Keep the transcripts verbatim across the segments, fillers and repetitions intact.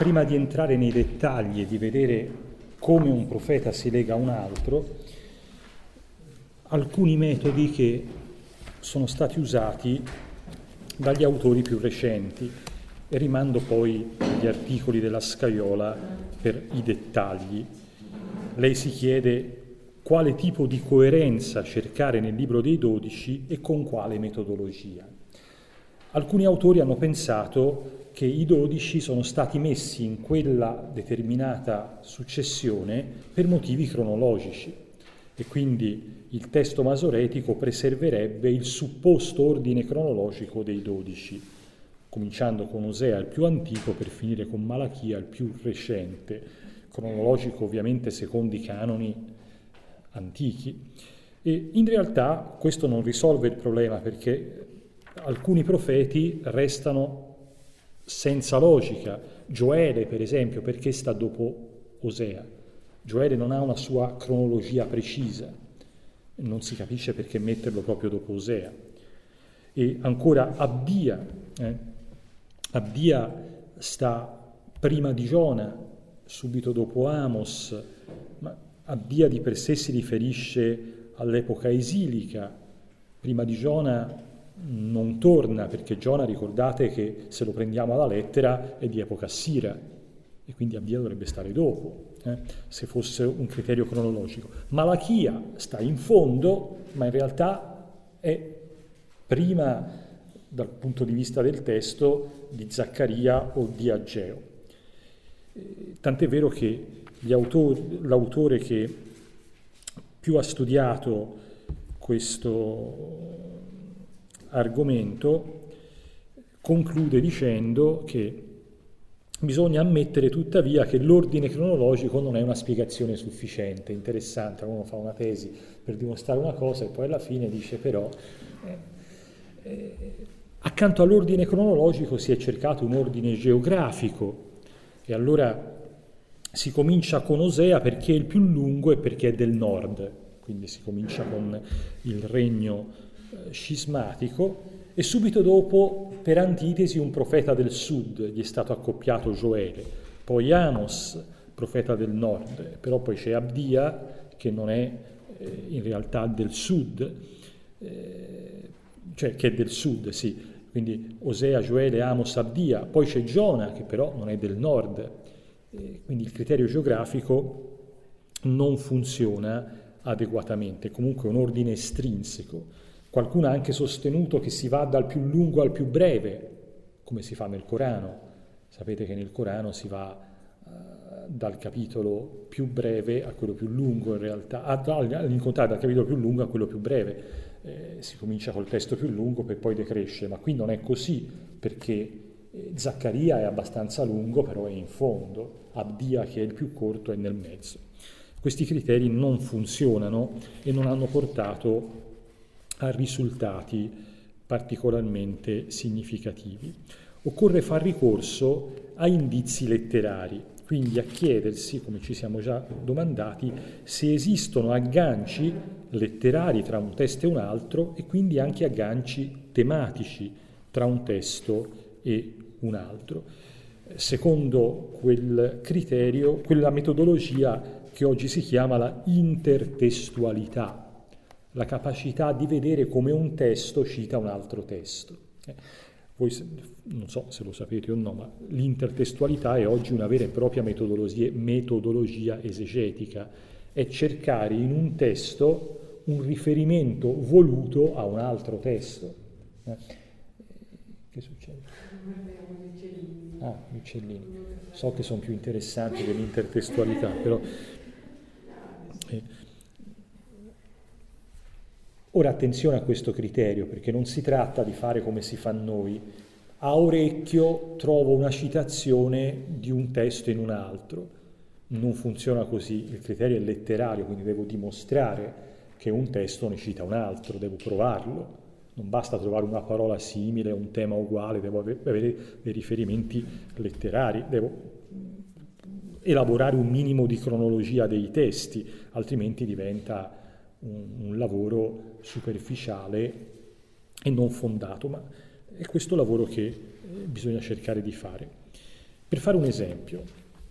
prima di entrare nei dettagli e di vedere come un profeta si lega a un altro, alcuni metodi che sono stati usati dagli autori più recenti, e rimando poi agli articoli della Scajola per i dettagli. Lei si chiede quale tipo di coerenza cercare nel libro dei dodici e con quale metodologia. Alcuni autori hanno pensato che i dodici sono stati messi in quella determinata successione per motivi cronologici e quindi il testo masoretico preserverebbe il supposto ordine cronologico dei dodici, cominciando con Osea, il più antico, per finire con Malachia, il più recente, cronologico ovviamente secondo i canoni antichi. E in realtà questo non risolve il problema, perché alcuni profeti restano senza logica. Gioele, per esempio, perché sta dopo Osea? Gioele non ha una sua cronologia precisa, non si capisce perché metterlo proprio dopo Osea. E ancora Abdia, eh? Abdia sta prima di Giona, subito dopo Amos, ma Abdia di per sé si riferisce all'epoca esilica. Prima di Giona non torna, perché Giona, ricordate che se lo prendiamo alla lettera, è di epoca assira, e quindi Abdia dovrebbe stare dopo, eh, se fosse un criterio cronologico. Malachia sta in fondo, ma in realtà è prima dal punto di vista del testo di Zaccaria o di Ageo. Tant'è vero che gli autori, l'autore che più ha studiato questo argomento conclude dicendo che bisogna ammettere tuttavia che l'ordine cronologico non è una spiegazione sufficiente. Interessante, uno fa una tesi per dimostrare una cosa e poi alla fine dice però eh, eh, accanto all'ordine cronologico si è cercato un ordine geografico, e allora si comincia con Osea perché è il più lungo e perché è del nord, quindi si comincia con il regno eh, scismatico, e subito dopo, per antitesi, un profeta del sud, gli è stato accoppiato Gioele, poi Amos, profeta del nord, però poi c'è Abdia, che non è eh, in realtà del sud, eh, cioè che è del sud, sì, quindi Osea, Gioele, Amos, Abdia, poi c'è Giona, che però non è del nord, eh, quindi il criterio geografico non funziona adeguatamente, comunque è un ordine estrinseco. Qualcuno ha anche sostenuto che si va dal più lungo al più breve, come si fa nel Corano. Sapete che nel Corano si va uh, dal capitolo più breve a quello più lungo, in realtà, all'incontrario, dal capitolo più lungo a quello più breve. Eh, si comincia col testo più lungo per poi decrescere, ma qui non è così, perché eh, Zaccaria è abbastanza lungo, però è in fondo, Abdia, che è il più corto, è nel mezzo. Questi criteri non funzionano e non hanno portato a risultati particolarmente significativi. Occorre far ricorso a indizi letterari, quindi a chiedersi, come ci siamo già domandati, se esistono agganci letterari tra un testo e un altro, e quindi anche agganci tematici tra un testo e un altro. Secondo quel criterio, quella metodologia che oggi si chiama la intertestualità, la capacità di vedere come un testo cita un altro testo. Eh, voi non so se lo sapete o no, ma l'intertestualità è oggi una vera e propria metodologia, metodologia esegetica, è cercare in un testo un riferimento voluto a un altro testo. Eh, che succede? Ah, gli uccellini. So che sono più interessanti dell'intertestualità, però... Eh, Ora attenzione a questo criterio, perché non si tratta di fare come si fa noi. A orecchio trovo una citazione di un testo in un altro. Non funziona così, il criterio è letterario, quindi devo dimostrare che un testo ne cita un altro, devo provarlo. Non basta trovare una parola simile, un tema uguale, devo avere dei riferimenti letterari, devo elaborare un minimo di cronologia dei testi, altrimenti diventa un, un lavoro superficiale e non fondato, ma è questo lavoro che bisogna cercare di fare. Per fare un esempio,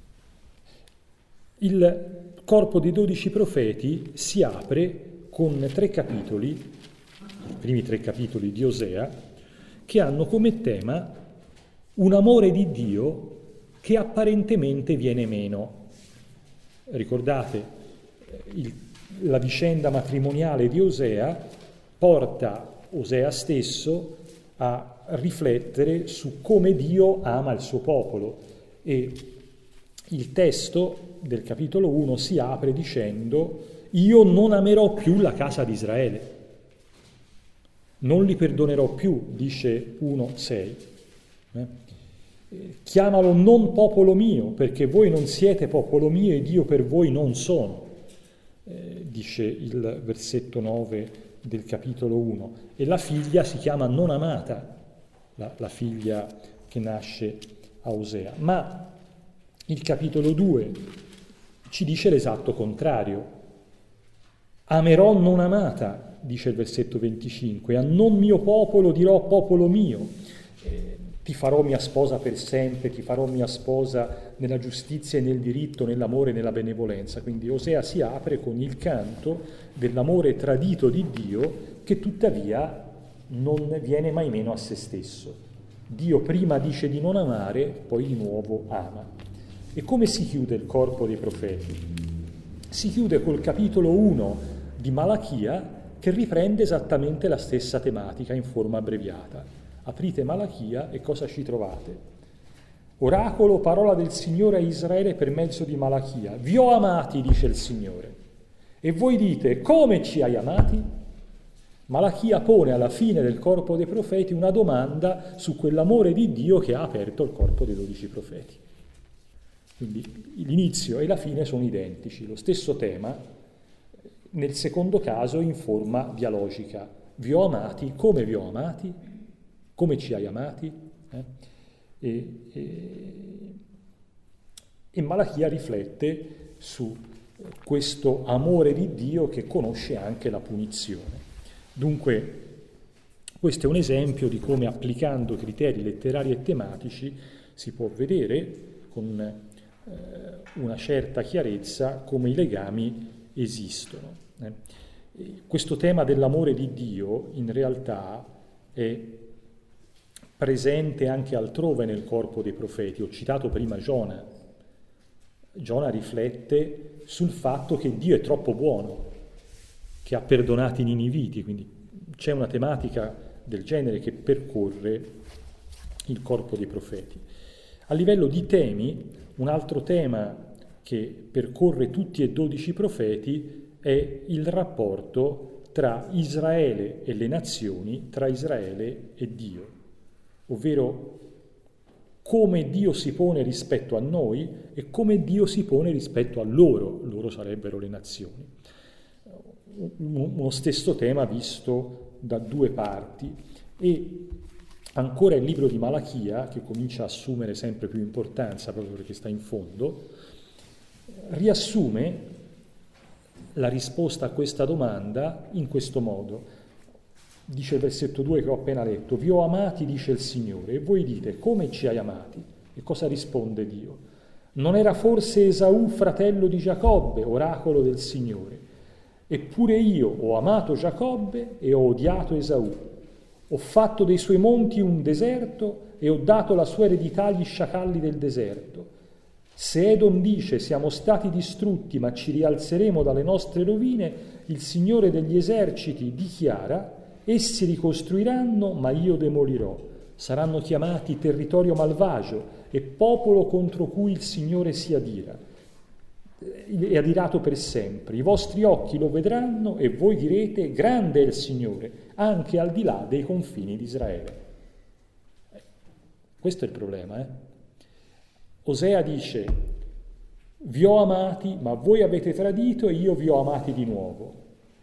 il corpo dei dodici profeti si apre con tre capitoli, i primi tre capitoli di Osea, che hanno come tema un amore di Dio che apparentemente viene meno. Ricordate, il, la vicenda matrimoniale di Osea porta Osea stesso a riflettere su come Dio ama il suo popolo, e il testo del capitolo uno si apre dicendo: io non amerò più la casa di Israele, non li perdonerò più, dice uno sei. Eh? Chiamalo non popolo mio, perché voi non siete popolo mio ed io per voi non sono, eh, dice il versetto nove del capitolo uno. E la figlia si chiama non amata, la, la figlia che nasce a Osea. Ma il capitolo due ci dice l'esatto contrario. Amerò non amata, dice il versetto venticinque, a non mio popolo dirò popolo mio. Eh, ti farò mia sposa per sempre, ti farò mia sposa nella giustizia e nel diritto, nell'amore e nella benevolenza. Quindi Osea si apre con il canto dell'amore tradito di Dio, che tuttavia non viene mai meno a se stesso. Dio prima dice di non amare, poi di nuovo ama. E come si chiude il corpo dei profeti? Si chiude col capitolo uno di Malachia, che riprende esattamente la stessa tematica in forma abbreviata. Aprite Malachia e cosa ci trovate? Oracolo, parola del Signore a Israele per mezzo di Malachia. Vi ho amati, dice il Signore. E voi dite, come ci hai amati? Malachia pone alla fine del corpo dei profeti una domanda su quell'amore di Dio che ha aperto il corpo dei dodici profeti. Quindi l'inizio e la fine sono identici, lo stesso tema, nel secondo caso in forma dialogica. Vi ho amati, come vi ho amati? Come ci hai amati? Eh? E, e, e Malachia riflette su questo amore di Dio che conosce anche la punizione. Dunque, questo è un esempio di come, applicando criteri letterari e tematici, si può vedere con eh, una certa chiarezza come i legami esistono. Eh. Questo tema dell'amore di Dio in realtà è presente anche altrove nel corpo dei profeti. Ho citato prima Giona. Giona riflette sul fatto che Dio è troppo buono, che ha perdonato i niniviti, quindi c'è una tematica del genere che percorre il corpo dei profeti. A livello di temi, un altro tema che percorre tutti e dodici profeti è il rapporto tra Israele e le nazioni, tra Israele e Dio, ovvero come Dio si pone rispetto a noi e come Dio si pone rispetto a loro, loro sarebbero le nazioni. Uno stesso tema visto da due parti. E ancora il libro di Malachia, che comincia a assumere sempre più importanza proprio perché sta in fondo, riassume la risposta a questa domanda in questo modo. Dice il versetto due che ho appena letto: vi ho amati, dice il Signore, e voi dite, come ci hai amati? E cosa risponde Dio? Non era forse Esaù fratello di Giacobbe, oracolo del Signore? Eppure io ho amato Giacobbe e ho odiato Esaù. Ho fatto dei suoi monti un deserto e ho dato la sua eredità agli sciacalli del deserto. Se Edom dice siamo stati distrutti ma ci rialzeremo dalle nostre rovine, il Signore degli eserciti dichiara: essi ricostruiranno ma io demolirò. Saranno chiamati territorio malvagio e popolo contro cui il Signore si adira. È adirato per sempre. I vostri occhi lo vedranno e voi direte: grande è il Signore, anche al di là dei confini di Israele. Questo è il problema, eh? Osea dice: vi ho amati, ma voi avete tradito e io vi ho amati di nuovo.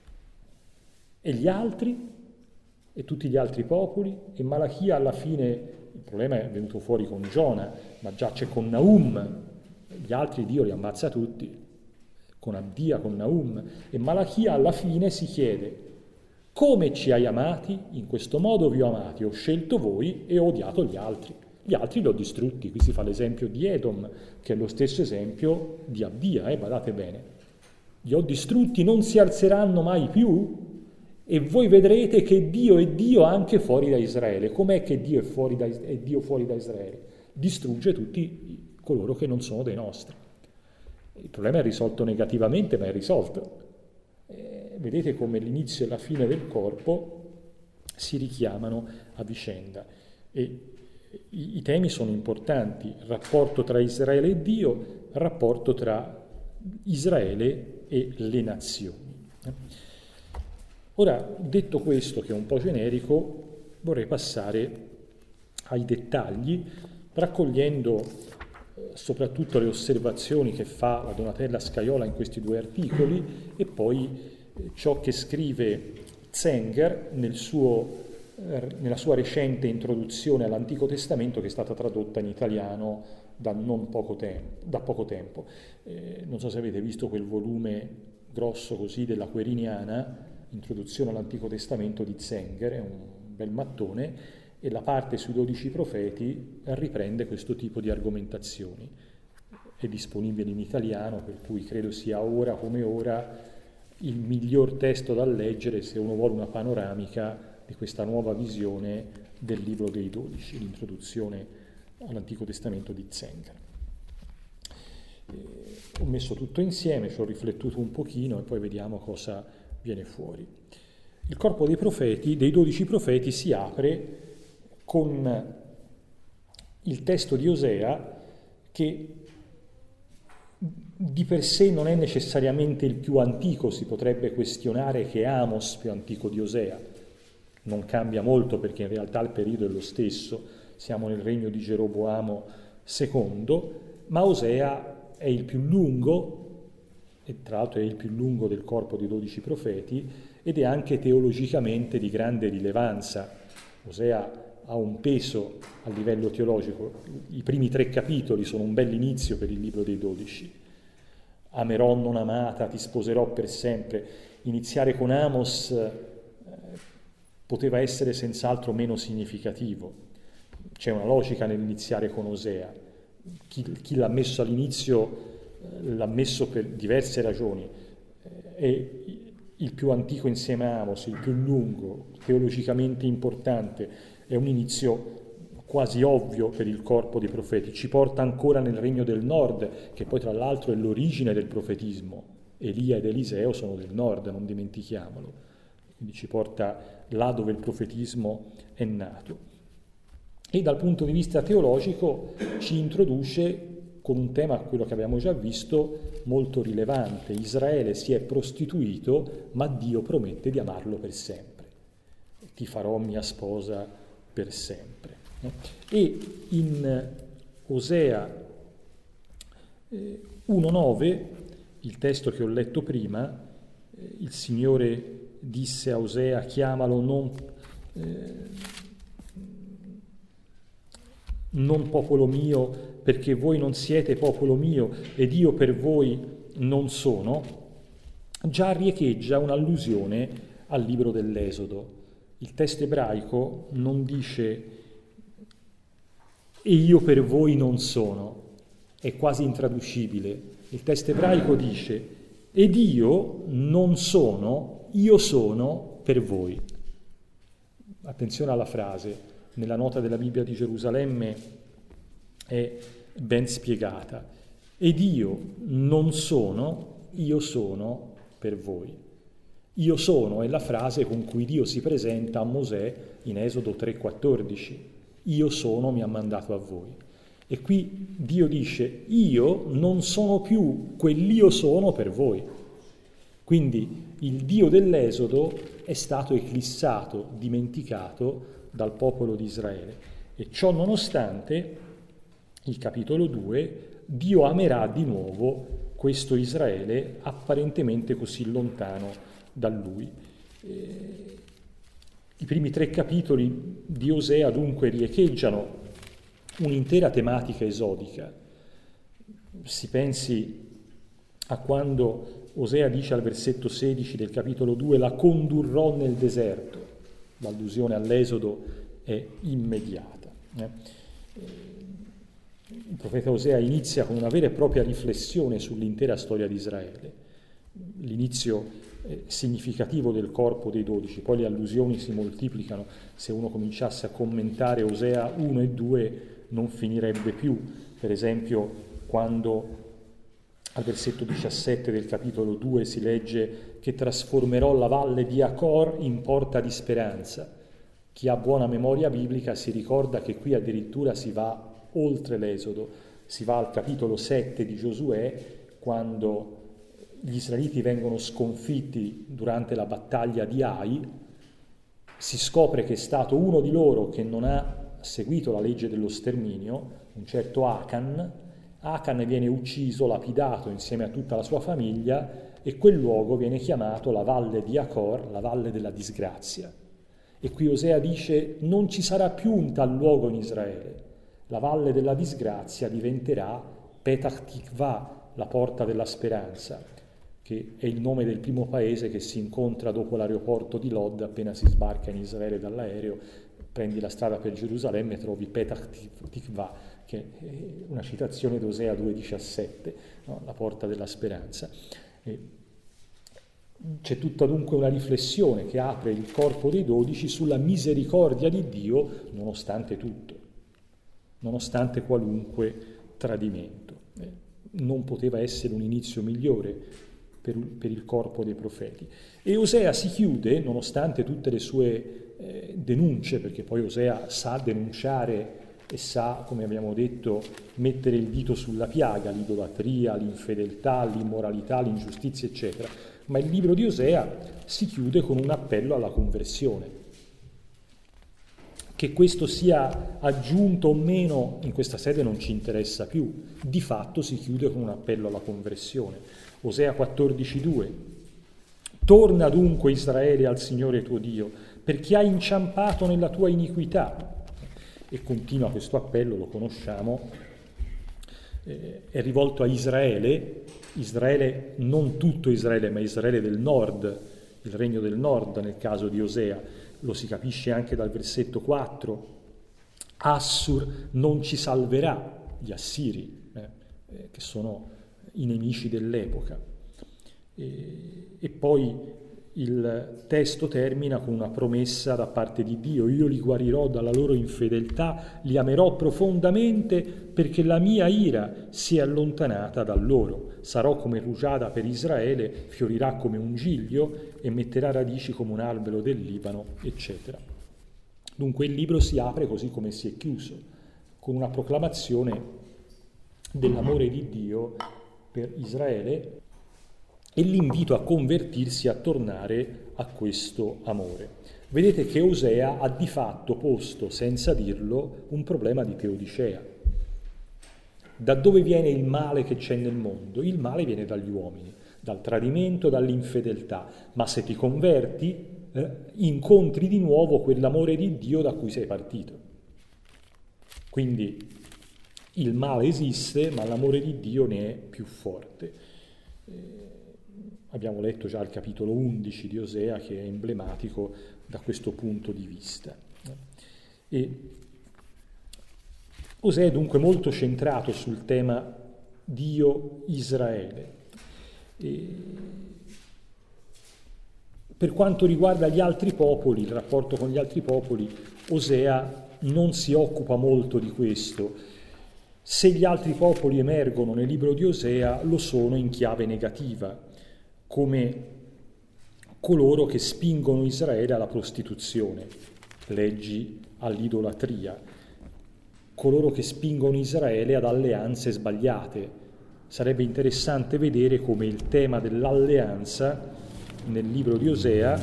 E gli altri? E tutti gli altri popoli? E Malachia alla fine, il problema è venuto fuori con Giona, ma già c'è con Naum. Gli altri Dio li ammazza tutti, con Abdia, con Naum. E Malachia alla fine si chiede: come ci hai amati? In questo modo vi ho amati, ho scelto voi e ho odiato gli altri. gli altri li ho distrutti. Qui si fa l'esempio di Edom, che è lo stesso esempio di Abdia, eh, badate bene. Li ho distrutti, non si alzeranno mai più, e voi vedrete che Dio è Dio anche fuori da Israele. Com'è che Dio è, fuori da, è Dio fuori da Israele? Distrugge tutti coloro che non sono dei nostri. Il problema è risolto negativamente, ma è risolto. Eh, vedete come l'inizio e la fine del corpo si richiamano a vicenda. E i, i temi sono importanti: rapporto tra Israele e Dio, rapporto tra Israele e le nazioni. Eh? Ora, detto questo, che è un po' generico, vorrei passare ai dettagli, raccogliendo eh, soprattutto le osservazioni che fa la Donatella Scaiola in questi due articoli e poi eh, ciò che scrive Zenger nel suo, eh, nella sua recente introduzione all'Antico Testamento, che è stata tradotta in italiano da, non poco, tempo, da poco tempo. Eh, non so se avete visto quel volume grosso così della Queriniana, Introduzione all'Antico Testamento di Zenger, è un bel mattone, e la parte sui dodici profeti riprende questo tipo di argomentazioni. È disponibile in italiano, per cui credo sia ora come ora il miglior testo da leggere se uno vuole una panoramica di questa nuova visione del libro dei dodici, l'introduzione all'Antico Testamento di Zenger. Eh, ho messo tutto insieme, ci ho riflettuto un pochino e poi vediamo cosa viene fuori. Il corpo dei profeti, dei dodici profeti, si apre con il testo di Osea, che di per sé non è necessariamente il più antico. Si potrebbe questionare che Amos più antico di Osea. Non cambia molto, perché in realtà il periodo è lo stesso, siamo nel regno di Geroboamo secondo, ma Osea è il più lungo, e tra l'altro è il più lungo del corpo dei dodici profeti, ed è anche teologicamente di grande rilevanza. Osea ha un peso a livello teologico. I primi tre capitoli sono un bell'inizio per il libro dei dodici. Amerò non amata, ti sposerò per sempre. Iniziare con Amos eh, poteva essere senz'altro meno significativo. C'è una logica nell'iniziare con Osea. Chi, chi l'ha messo all'inizio l'ha messo per diverse ragioni. È il più antico insieme a Amos, il più lungo, teologicamente importante, è un inizio quasi ovvio per il corpo dei profeti. Ci porta ancora nel regno del nord, che poi tra l'altro è l'origine del profetismo. Elia ed Eliseo sono del nord, non dimentichiamolo. Quindi ci porta là dove il profetismo è nato. E dal punto di vista teologico ci introduce con un tema, quello che abbiamo già visto, molto rilevante. Israele si è prostituito, ma Dio promette di amarlo per sempre. Ti farò mia sposa per sempre. E in Osea uno nove, il testo che ho letto prima, il Signore disse a Osea: chiamalo non, eh, non popolo mio, perché voi non siete popolo mio ed io per voi non sono, già riecheggia un'allusione al libro dell'Esodo. Il testo ebraico non dice e io per voi non sono, è quasi intraducibile. Il testo ebraico dice ed io non sono, io sono per voi. Attenzione alla frase, nella nota della Bibbia di Gerusalemme è ben spiegata. Ed io non sono, io sono per voi. Io sono è la frase con cui Dio si presenta a Mosè in Esodo tre quattordici. Io sono mi ha mandato a voi. E qui Dio dice io non sono più quell'io sono per voi. Quindi il Dio dell'Esodo è stato eclissato, dimenticato dal popolo di Israele. E ciò nonostante, il capitolo due, Dio amerà di nuovo questo Israele apparentemente così lontano da lui. Eh, I primi tre capitoli di Osea dunque riecheggiano un'intera tematica esodica. Si pensi a quando Osea dice al versetto sedici del capitolo due la condurrò nel deserto. L'allusione all'Esodo è immediata. Eh? il profeta Osea inizia con una vera e propria riflessione sull'intera storia di Israele. L'inizio significativo del corpo dei dodici, poi le allusioni si moltiplicano, se uno cominciasse a commentare Osea uno e due non finirebbe più. Per esempio, quando al versetto diciassette del capitolo due si legge che trasformerò la valle di Acor in porta di speranza. Chi ha buona memoria biblica si ricorda che qui addirittura si va oltre l'Esodo, si va al capitolo sette di Giosuè, quando gli israeliti vengono sconfitti durante la battaglia di Ai, si scopre che è stato uno di loro che non ha seguito la legge dello sterminio, un certo Achan. Achan viene ucciso, lapidato insieme a tutta la sua famiglia, e quel luogo viene chiamato la valle di Acor, la valle della disgrazia. E qui Osea dice: non ci sarà più un tal luogo in Israele. La valle della disgrazia diventerà Petach Tikva, la porta della speranza, che è il nome del primo paese che si incontra dopo l'aeroporto di Lod. Appena si sbarca in Israele dall'aereo, prendi la strada per Gerusalemme e trovi Petach Tikva, che è una citazione d'Osea due diciassette, no? La porta della speranza. E c'è tutta dunque una riflessione che apre il corpo dei dodici sulla misericordia di Dio nonostante tutto, nonostante qualunque tradimento. Eh, non poteva essere un inizio migliore per, per il corpo dei profeti. E Osea si chiude, nonostante tutte le sue eh, denunce, perché poi Osea sa denunciare e sa, come abbiamo detto, mettere il dito sulla piaga, l'idolatria, l'infedeltà, l'immoralità, l'ingiustizia, eccetera. Ma il libro di Osea si chiude con un appello alla conversione. Che questo sia aggiunto o meno in questa sede non ci interessa più. Di fatto si chiude con un appello alla conversione. Osea quattordici due. Torna dunque Israele al Signore tuo Dio, perché hai inciampato nella tua iniquità. E continua questo appello, lo conosciamo, eh, è rivolto a Israele, Israele, non tutto Israele, ma Israele del nord, il regno del nord nel caso di Osea, lo si capisce anche dal versetto quattro, Assur non ci salverà, gli assiri, eh, eh, che sono i nemici dell'epoca. E, e poi il testo termina con una promessa da parte di Dio: io li guarirò dalla loro infedeltà, li amerò profondamente perché la mia ira si è allontanata da loro. Sarò come rugiada per Israele, fiorirà come un giglio e metterà radici come un albero del Libano, eccetera. Dunque il libro si apre così come si è chiuso, con una proclamazione dell'amore di Dio per Israele e l'invito a convertirsi, a tornare a questo amore. Vedete che Osea ha di fatto posto, senza dirlo, un problema di teodicea. Da dove viene il male che c'è nel mondo? Il male viene dagli uomini, dal tradimento, dall'infedeltà, ma se ti converti, eh, incontri di nuovo quell'amore di Dio da cui sei partito. Quindi il male esiste, ma l'amore di Dio ne è più forte. Eh, Abbiamo letto già il capitolo undici di Osea, che è emblematico da questo punto di vista. E Osea è dunque molto centrato sul tema Dio-Israele. E per quanto riguarda gli altri popoli, il rapporto con gli altri popoli, Osea non si occupa molto di questo. Se gli altri popoli emergono nel libro di Osea, lo sono in chiave negativa, come coloro che spingono Israele alla prostituzione, leggi all'idolatria, coloro che spingono Israele ad alleanze sbagliate. Sarebbe interessante vedere come il tema dell'alleanza nel libro di Osea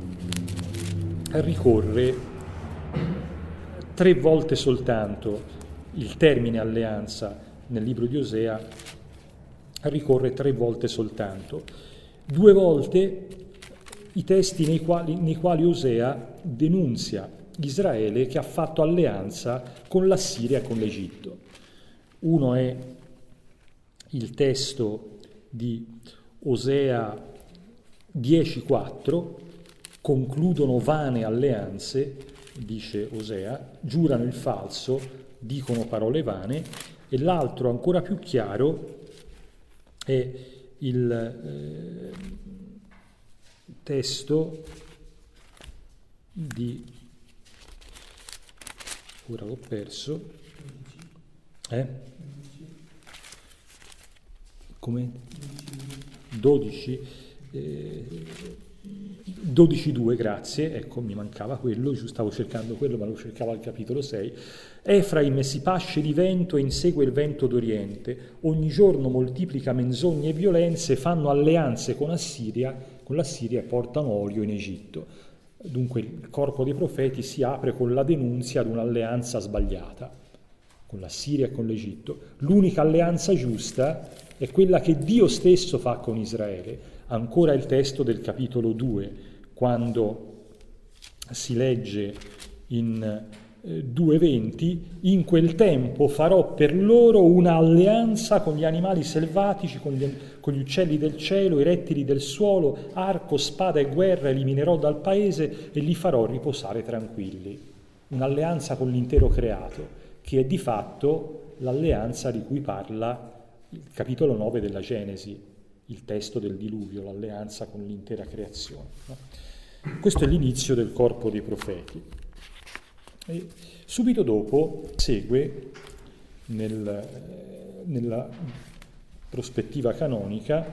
ricorre tre volte soltanto. Il termine alleanza nel libro di Osea ricorre tre volte soltanto. Due volte i testi nei quali, nei quali Osea denunzia Israele che ha fatto alleanza con la Siria e con l'Egitto. Uno è il testo di Osea dieci quattro, concludono vane alleanze, dice Osea, giurano il falso, dicono parole vane, e l'altro ancora più chiaro è il eh, testo di, ora l'ho perso, eh? Come? dodici, eh, dodici due, grazie, ecco, mi mancava quello, giusto, stavo cercando quello, ma lo cercavo al capitolo sei. Efraim si pasce di vento e insegue il vento d'Oriente, ogni giorno moltiplica menzogne e violenze, fanno alleanze con Assiria, con l'Assiria e portano olio in Egitto. Dunque il corpo dei profeti si apre con la denunzia ad un'alleanza sbagliata, con l'Assiria e con l'Egitto. L'unica alleanza giusta è quella che Dio stesso fa con Israele. Ancora il testo del capitolo due, quando si legge in eh, due venti, in quel tempo farò per loro un'alleanza con gli animali selvatici, con gli, con gli uccelli del cielo, i rettili del suolo, arco, spada e guerra eliminerò dal paese e li farò riposare tranquilli. Un'alleanza con l'intero creato, che è di fatto l'alleanza di cui parla il capitolo nove della Genesi, il testo del diluvio, l'alleanza con l'intera creazione. No? Questo è l'inizio del corpo dei profeti. E subito dopo segue, nel, nella prospettiva canonica,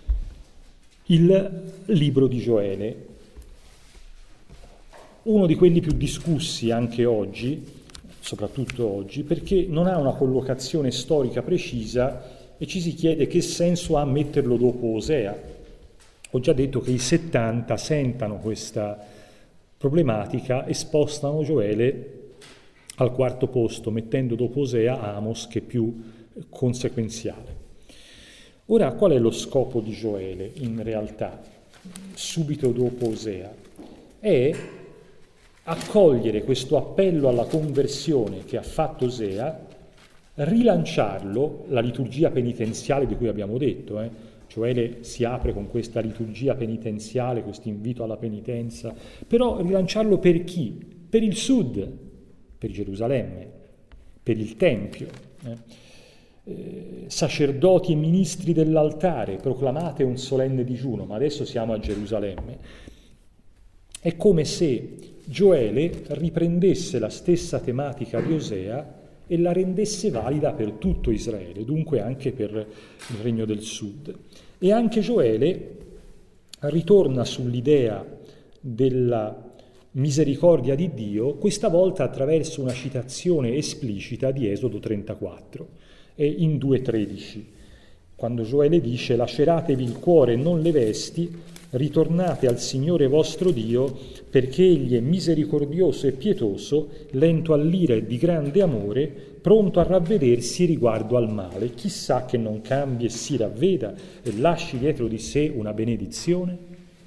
il libro di Gioele, uno di quelli più discussi anche oggi, soprattutto oggi, perché non ha una collocazione storica precisa e ci si chiede che senso ha metterlo dopo Osea. Ho già detto che i settanta sentano questa problematica e spostano Gioele al quarto posto, mettendo dopo Osea Amos, che è più conseguenziale. Ora, qual è lo scopo di Gioele in realtà, subito dopo Osea? È accogliere questo appello alla conversione che ha fatto Osea, rilanciarlo, la liturgia penitenziale di cui abbiamo detto, eh? Gioele si apre con questa liturgia penitenziale, questo invito alla penitenza, però rilanciarlo per chi? Per il sud, per Gerusalemme, per il Tempio. Eh? Eh, sacerdoti e ministri dell'altare, proclamate un solenne digiuno, ma adesso siamo a Gerusalemme. È come se Gioele riprendesse la stessa tematica di Osea e la rendesse valida per tutto Israele, dunque anche per il Regno del Sud. E anche Gioele ritorna sull'idea della misericordia di Dio, questa volta attraverso una citazione esplicita di Esodo trentaquattro, e in due tredici, quando Gioele dice: «Laceratevi il cuore e non le vesti, ritornate al Signore vostro Dio, perché Egli è misericordioso e pietoso, lento all'ira e di grande amore, pronto a ravvedersi riguardo al male. Chissà che non cambi e si ravveda e lasci dietro di sé una benedizione».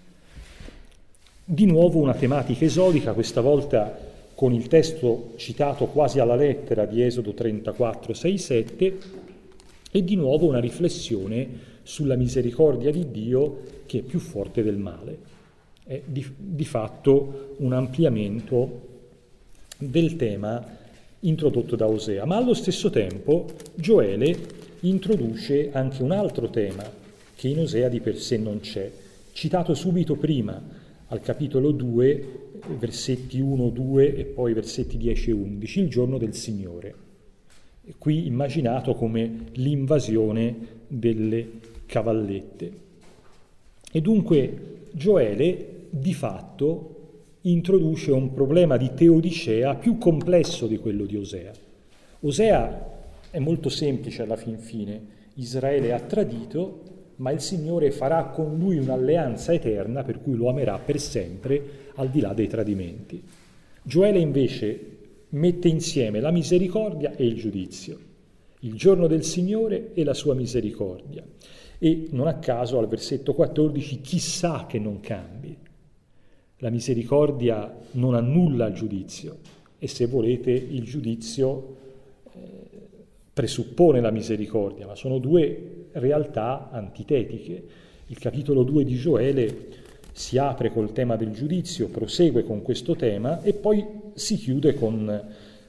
Di nuovo una tematica esodica, questa volta con il testo citato quasi alla lettera di Esodo trentaquattro, sei, sette, e di nuovo una riflessione sulla misericordia di Dio che è più forte del male. È di, di fatto un ampliamento del tema introdotto da Osea, ma allo stesso tempo Gioele introduce anche un altro tema che in Osea di per sé non c'è, citato subito prima al capitolo due, versetti uno, due e poi versetti dieci e undici, il giorno del Signore. Qui immaginato come l'invasione delle cavallette. E dunque Gioele di fatto introduce un problema di teodicea più complesso di quello di Osea. Osea è molto semplice alla fin fine: Israele ha tradito, ma il Signore farà con lui un'alleanza eterna per cui lo amerà per sempre al di là dei tradimenti. Gioele invece mette insieme la misericordia e il giudizio, il giorno del Signore e la sua misericordia. E non a caso al versetto quattordici: chissà che non cambi. La misericordia non annulla il giudizio e, se volete, il giudizio eh, presuppone la misericordia, ma sono due realtà antitetiche. Il capitolo due di Gioele si apre col tema del giudizio, prosegue con questo tema e poi si chiude con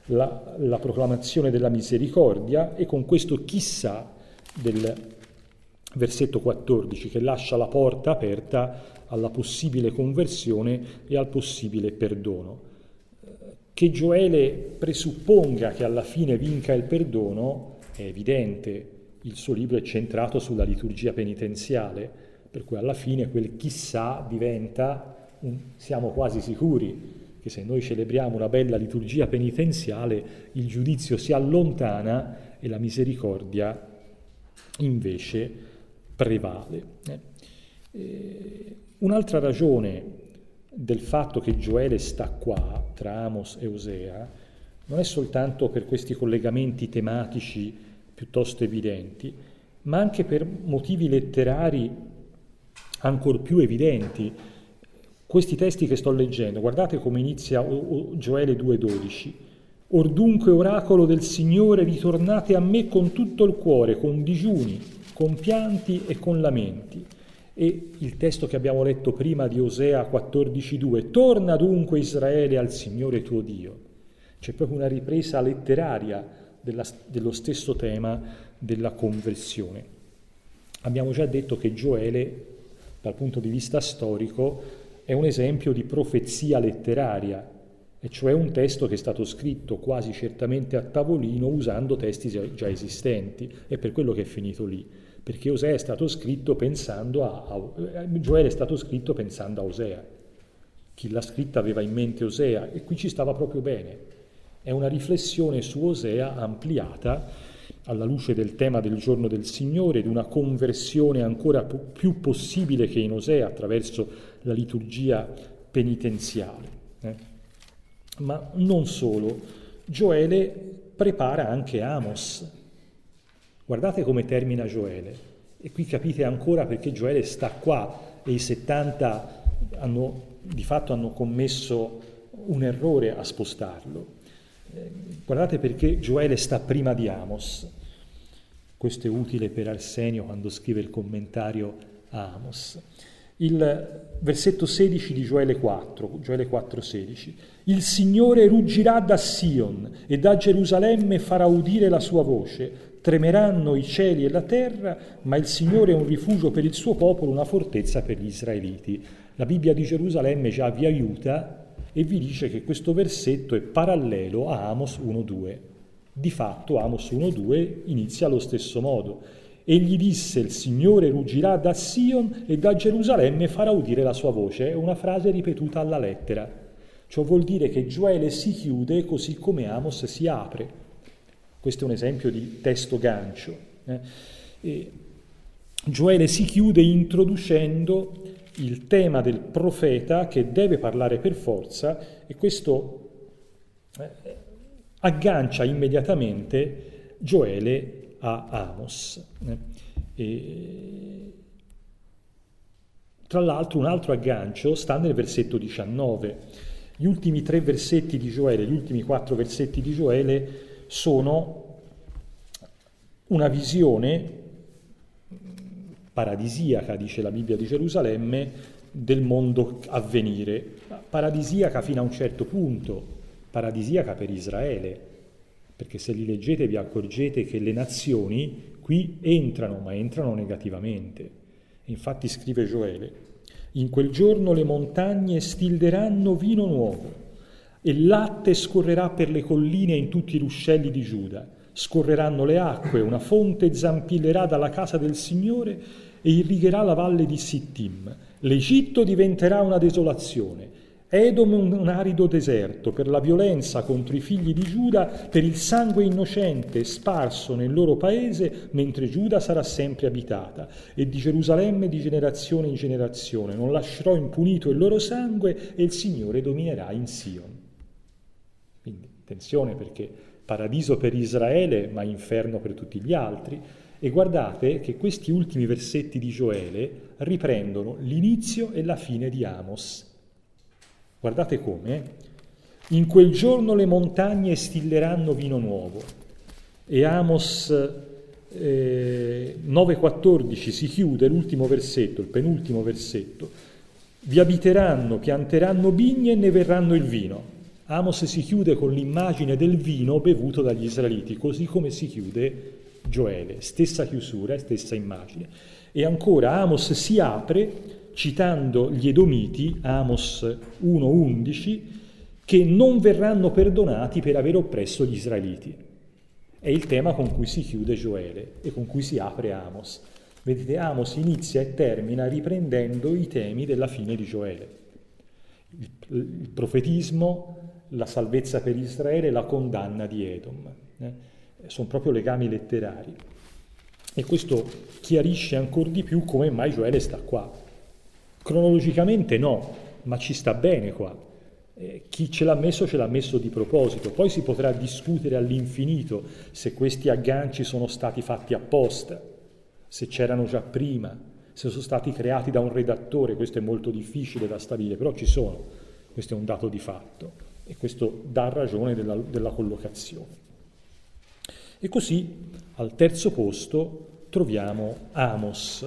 la, la proclamazione della misericordia e con questo chissà del versetto quattordici che lascia la porta aperta alla possibile conversione e al possibile perdono. Che Gioele presupponga che alla fine vinca il perdono è evidente, il suo libro è centrato sulla liturgia penitenziale, per cui alla fine quel chissà diventa, un, siamo quasi sicuri che se noi celebriamo una bella liturgia penitenziale il giudizio si allontana e la misericordia invece prevale. Eh. Eh, un'altra ragione del fatto che Gioele sta qua, tra Amos e Osea, non è soltanto per questi collegamenti tematici piuttosto evidenti, ma anche per motivi letterari ancor più evidenti. Questi testi che sto leggendo, guardate come inizia Gioele due dodici. Or dunque, oracolo del Signore, ritornate a me con tutto il cuore, con digiuni, con pianti e con lamenti. E il testo che abbiamo letto prima di Osea quattordici due, torna dunque Israele al Signore tuo Dio. C'è proprio una ripresa letteraria della, dello stesso tema della conversione. Abbiamo già detto che Gioele, dal punto di vista storico, è un esempio di profezia letteraria, e cioè un testo che è stato scritto quasi certamente a tavolino usando testi già esistenti, è per quello che è finito lì, perché Osea è stato scritto pensando a, a Gioele è stato scritto pensando a Osea. Chi l'ha scritta aveva in mente Osea e qui ci stava proprio bene. È una riflessione su Osea ampliata alla luce del tema del giorno del Signore, di una conversione ancora più possibile che in Osea attraverso la liturgia penitenziale. Eh? Ma non solo, Gioele prepara anche Amos. Guardate come termina Gioele, e qui capite ancora perché Gioele sta qua e i settanta hanno, di fatto hanno commesso un errore a spostarlo. Guardate perché Gioele sta prima di Amos. Questo è utile per Arsenio quando scrive il commentario a Amos. Il versetto sedici di Gioele quattro, Gioele quattro sedici. Il Signore ruggirà da Sion e da Gerusalemme farà udire la sua voce. Tremeranno i cieli e la terra, ma il Signore è un rifugio per il suo popolo, una fortezza per gli israeliti. La Bibbia di Gerusalemme già vi aiuta e vi dice che questo versetto è parallelo a Amos uno due. Di fatto Amos uno due inizia allo stesso modo. Egli disse, il Signore ruggirà da Sion e da Gerusalemme farà udire la sua voce. È una frase ripetuta alla lettera. Ciò vuol dire che Gioele si chiude così come Amos si apre. Questo è un esempio di testo gancio. Eh? E Gioele si chiude introducendo il tema del profeta che deve parlare per forza e questo eh, aggancia immediatamente Gioele a Amos. Eh? E, tra l'altro un altro aggancio sta nel versetto diciannove. Gli ultimi tre versetti di Gioele, gli ultimi quattro versetti di Gioele sono una visione paradisiaca, dice la Bibbia di Gerusalemme, del mondo a venire. Paradisiaca fino a un certo punto, paradisiaca per Israele, perché se li leggete vi accorgete che le nazioni qui entrano, ma entrano negativamente. Infatti scrive Gioele, in quel giorno le montagne stilderanno vino nuovo, e latte scorrerà per le colline in tutti i ruscelli di Giuda. Scorreranno le acque, una fonte zampillerà dalla casa del Signore e irrigherà la valle di Sittim. L'Egitto diventerà una desolazione, Edom un arido deserto, per la violenza contro i figli di Giuda, per il sangue innocente sparso nel loro paese, mentre Giuda sarà sempre abitata, e di Gerusalemme di generazione in generazione. Non lascerò impunito il loro sangue e il Signore dominerà in Sion. Quindi attenzione, perché paradiso per Israele, ma inferno per tutti gli altri. E guardate che questi ultimi versetti di Gioele riprendono l'inizio e la fine di Amos. Guardate come. In quel giorno le montagne stilleranno vino nuovo. E Amos eh, nove quattordici si chiude l'ultimo versetto, il penultimo versetto. Vi abiteranno, pianteranno vigne e ne verranno il vino. Amos si chiude con l'immagine del vino bevuto dagli israeliti, così come si chiude Gioele, stessa chiusura e stessa immagine. E ancora Amos si apre citando gli Edomiti, Amos uno undici, che non verranno perdonati per aver oppresso gli israeliti. È il tema con cui si chiude Gioele e con cui si apre Amos. Vedete, Amos inizia e termina riprendendo i temi della fine di Gioele. Il, il profetismo, la salvezza per Israele, la condanna di Edom. Eh? Sono proprio legami letterari. E questo chiarisce ancora di più come mai Gioele sta qua. Cronologicamente no, ma ci sta bene qua. Eh, chi ce l'ha messo ce l'ha messo di proposito. Poi si potrà discutere all'infinito se questi agganci sono stati fatti apposta, se c'erano già prima, se sono stati creati da un redattore. Questo è molto difficile da stabilire, però ci sono. Questo è un dato di fatto e questo dà ragione della, della collocazione. E così al terzo posto troviamo Amos,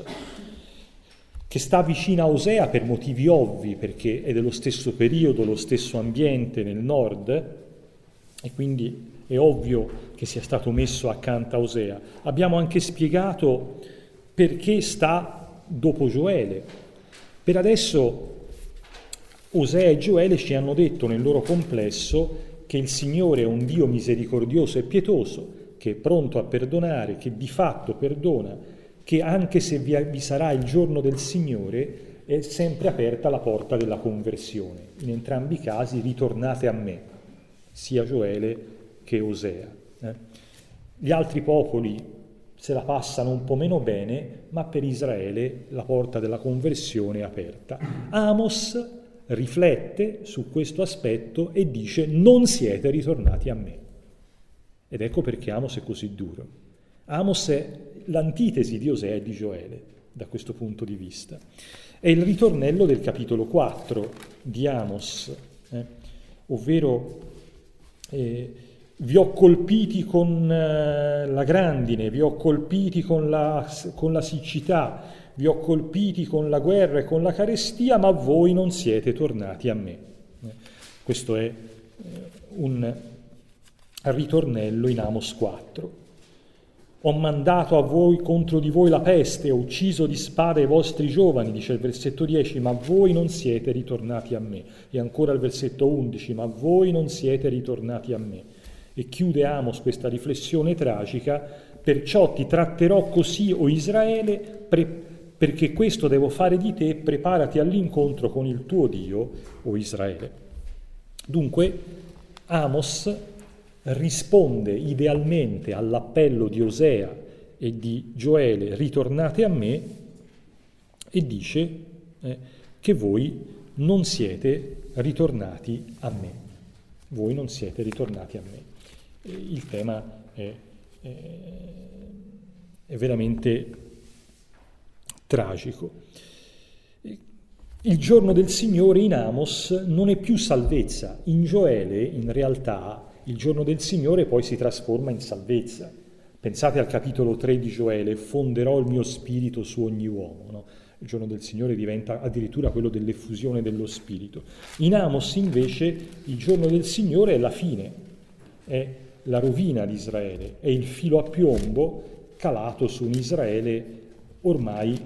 che sta vicino a Osea per motivi ovvi, perché è dello stesso periodo, lo stesso ambiente nel nord, e quindi è ovvio che sia stato messo accanto a Osea. Abbiamo anche spiegato perché sta dopo Gioele. Per adesso Osea e Gioele ci hanno detto nel loro complesso che il Signore è un Dio misericordioso e pietoso, che è pronto a perdonare, che di fatto perdona, che anche se vi, vi sarà il giorno del Signore è sempre aperta la porta della conversione. In entrambi i casi ritornate a me, sia Gioele che Osea. Eh? Gli altri popoli se la passano un po' meno bene, ma per Israele la porta della conversione è aperta. Amos riflette su questo aspetto e dice: non siete ritornati a me. Ed ecco perché Amos è così duro. Amos è l'antitesi di Osea e di Gioele, da questo punto di vista. È il ritornello del capitolo quattro di Amos, eh? ovvero eh, vi ho colpiti con eh, la grandine, vi ho colpiti con la, con la siccità, vi ho colpiti con la guerra e con la carestia, ma voi non siete tornati a me. Eh? Questo è eh, un ritornello in Amos quattro. Ho mandato a voi contro di voi la peste, ho ucciso di spada i vostri giovani, dice il versetto dieci, ma voi non siete ritornati a me. E ancora il versetto undici, ma voi non siete ritornati a me. E chiude Amos questa riflessione tragica: perciò ti tratterò così, o Israele, pre- perché questo devo fare di te, preparati all'incontro con il tuo Dio, o Israele. Dunque, Amos risponde idealmente all'appello di Osea e di Gioele, ritornate a me, e dice eh, che voi non siete ritornati a me. Voi non siete ritornati a me. E il tema è, è, è veramente tragico. Il giorno del Signore in Amos non è più salvezza. In Gioele, in realtà, il giorno del Signore poi si trasforma in salvezza. Pensate al capitolo tre di Gioele: fonderò il mio spirito su ogni uomo. No? Il giorno del Signore diventa addirittura quello dell'effusione dello spirito. In Amos invece il giorno del Signore è la fine, è la rovina di Israele, è il filo a piombo calato su un Israele ormai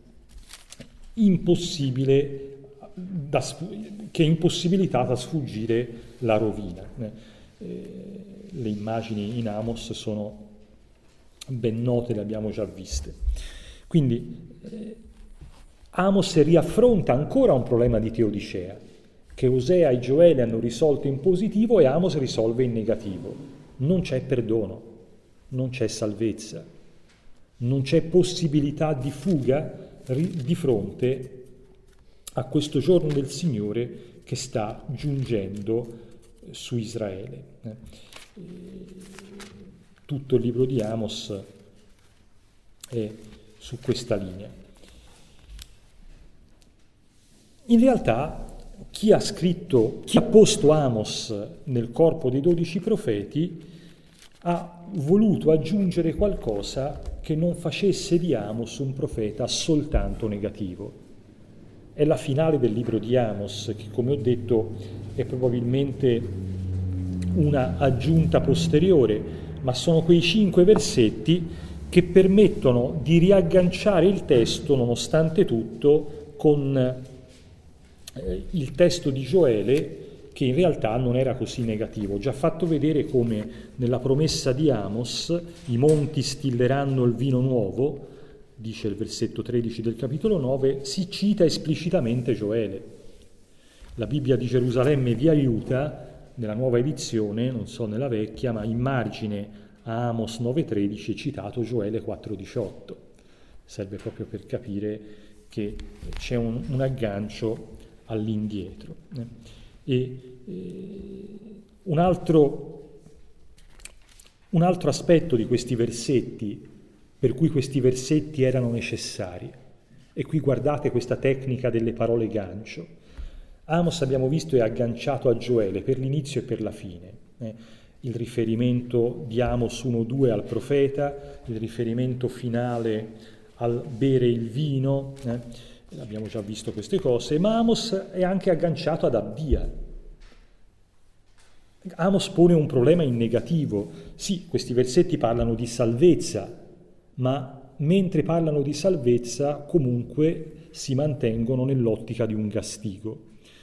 impossibile, da, che è impossibilitata a sfuggire la rovina. Eh, le immagini in Amos sono ben note, le abbiamo già viste. Quindi eh, Amos riaffronta ancora un problema di teodicea, che Osea e Gioele hanno risolto in positivo e Amos risolve in negativo. Non c'è perdono, non c'è salvezza, non c'è possibilità di fuga di fronte a questo giorno del Signore che sta giungendo su Israele. Tutto il libro di Amos è su questa linea. In realtà chi ha scritto, chi ha posto Amos nel corpo dei dodici profeti ha voluto aggiungere qualcosa che non facesse di Amos un profeta soltanto negativo. È la finale del libro di Amos, che come ho detto è probabilmente una aggiunta posteriore, ma sono quei cinque versetti che permettono di riagganciare il testo, nonostante tutto, con eh, il testo di Gioele, che in realtà non era così negativo. Ho già fatto vedere come nella promessa di Amos i monti stilleranno il vino nuovo, dice il versetto tredici del capitolo nove, si cita esplicitamente Gioele. La Bibbia di Gerusalemme vi aiuta, nella nuova edizione, non so nella vecchia, ma in margine a Amos nove tredici è citato Gioele quattro diciotto. Serve proprio per capire che c'è un, un aggancio all'indietro. E eh, un altro, un altro aspetto di questi versetti, per cui questi versetti erano necessari, e qui guardate questa tecnica delle parole gancio. Amos, abbiamo visto, è agganciato a Gioele per l'inizio e per la fine. Eh. Il riferimento di Amos uno due al profeta, il riferimento finale al bere il vino, eh. Abbiamo già visto queste cose, ma Amos è anche agganciato ad Abdia. Amos pone un problema in negativo. Sì, questi versetti parlano di salvezza, ma mentre parlano di salvezza comunque si mantengono nell'ottica di un castigo.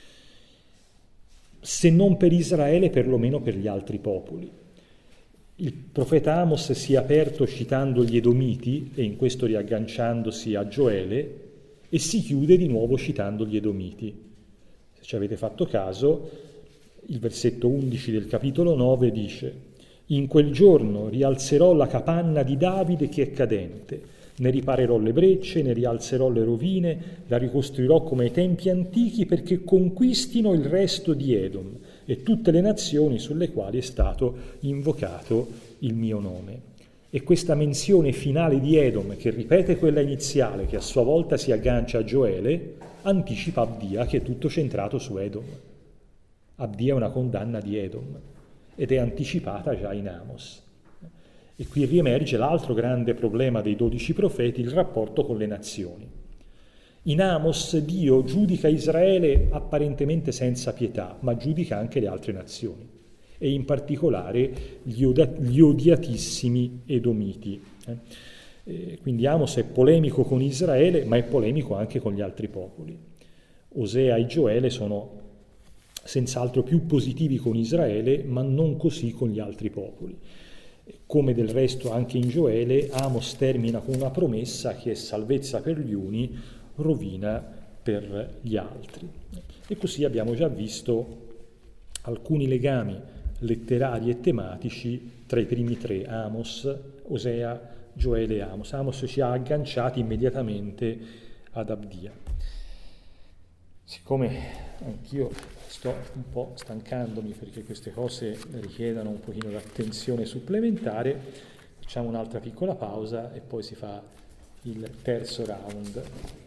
Se non per Israele, perlomeno per gli altri popoli. Il profeta Amos si è aperto citando gli Edomiti, e in questo riagganciandosi a Gioele, e si chiude di nuovo citando gli Edomiti. Se ci avete fatto caso, il versetto undici del capitolo nove dice: «In quel giorno rialzerò la capanna di Davide che è cadente, ne riparerò le brecce, ne rialzerò le rovine, la ricostruirò come ai tempi antichi perché conquistino il resto di Edom e tutte le nazioni sulle quali è stato invocato il mio nome». E questa menzione finale di Edom, che ripete quella iniziale, che a sua volta si aggancia a Gioele, anticipa Abdia, che è tutto centrato su Edom. Abdia è una condanna di Edom ed è anticipata già in Amos. E qui riemerge l'altro grande problema dei dodici profeti, il rapporto con le nazioni. In Amos Dio giudica Israele apparentemente senza pietà, ma giudica anche le altre nazioni, e in particolare gli, od- gli odiatissimi Edomiti. Eh? Eh, quindi Amos è polemico con Israele, ma è polemico anche con gli altri popoli. Osea e Gioele sono senz'altro più positivi con Israele, ma non così con gli altri popoli. Come del resto anche in Gioele, Amos termina con una promessa che è salvezza per gli uni, rovina per gli altri. E così abbiamo già visto alcuni legami letterari e tematici tra i primi tre, Amos, Osea, Gioele e Amos. Amos ci ha agganciati immediatamente ad Abdia. Siccome anch'io sto un po' stancandomi perché queste cose richiedono un pochino di attenzione supplementare, facciamo un'altra piccola pausa e poi si fa il terzo round.